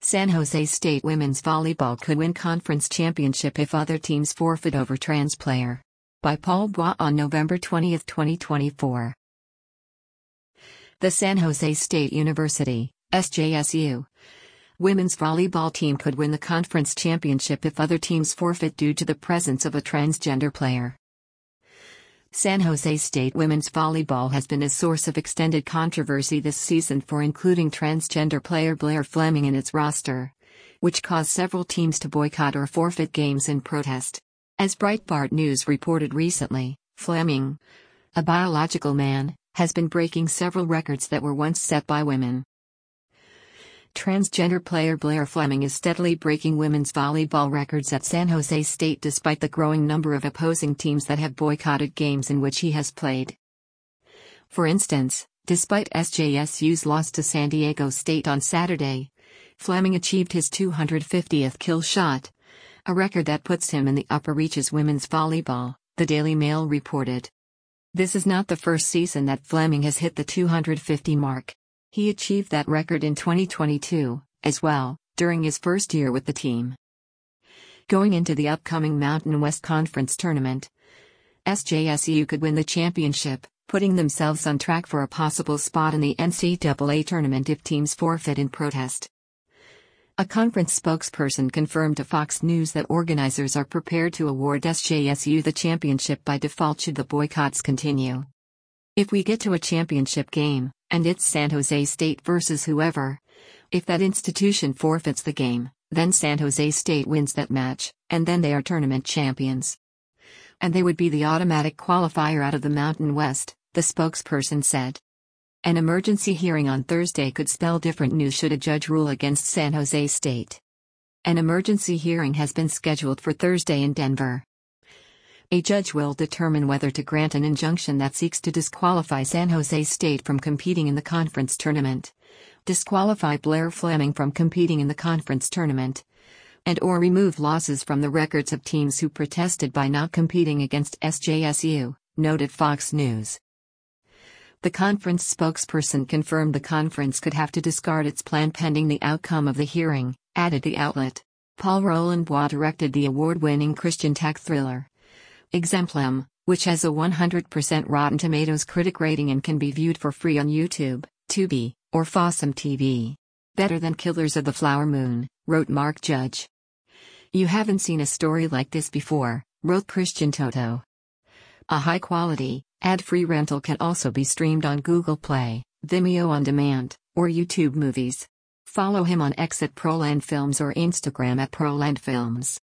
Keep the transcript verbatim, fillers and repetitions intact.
San Jose State women's volleyball could win conference championship if other teams forfeit over trans player. By Paul Bois on November twentieth, twenty twenty-four. The San Jose State University, S J S U, women's volleyball team could win the conference championship if other teams forfeit due to the presence of a transgender player. San Jose State women's volleyball has been a source of extended controversy this season for including transgender player Blair Fleming in its roster, which caused several teams to boycott or forfeit games in protest. As Breitbart News reported recently, Fleming, a biological man, has been breaking several records that were once set by women. Transgender player Blair Fleming is steadily breaking women's volleyball records at San Jose State despite the growing number of opposing teams that have boycotted games in which he has played. For instance, despite S J S U's loss to San Diego State on Saturday, Fleming achieved his two hundred fiftieth kill shot, a record that puts him in the upper reaches women's volleyball, the Daily Mail reported. This is not the first season that Fleming has hit the two hundred fifty mark. He achieved that record in twenty twenty-two, as well, during his first year with the team. Going into the upcoming Mountain West Conference tournament, S J S U could win the championship, putting themselves on track for a possible spot in the N C double A tournament if teams forfeit in protest. A conference spokesperson confirmed to Fox News that organizers are prepared to award S J S U the championship by default should the boycotts continue. If we get to a championship game, and it's San Jose State versus whoever, if that institution forfeits the game, then San Jose State wins that match, and then they are tournament champions. And they would be the automatic qualifier out of the Mountain West, the spokesperson said. An emergency hearing on Thursday could spell different news should a judge rule against San Jose State. An emergency hearing has been scheduled for Thursday in Denver. A judge will determine whether to grant an injunction that seeks to disqualify San Jose State from competing in the conference tournament, disqualify Blair Fleming from competing in the conference tournament, and or remove losses from the records of teams who protested by not competing against S J S U, noted Fox News. The conference spokesperson confirmed the conference could have to discard its plan pending the outcome of the hearing, added the outlet. Paul Roland Bois directed the award-winning Christian tech thriller Exemplum, which has a one hundred percent Rotten Tomatoes critic rating and can be viewed for free on YouTube, Tubi, or Fossum T V. Better than Killers of the Flower Moon, wrote Mark Judge. You haven't seen a story like this before, wrote Christian Toto. A high-quality, ad-free rental can also be streamed on Google Play, Vimeo On Demand, or YouTube Movies. Follow him on X at Proland Films or Instagram at Proland Films.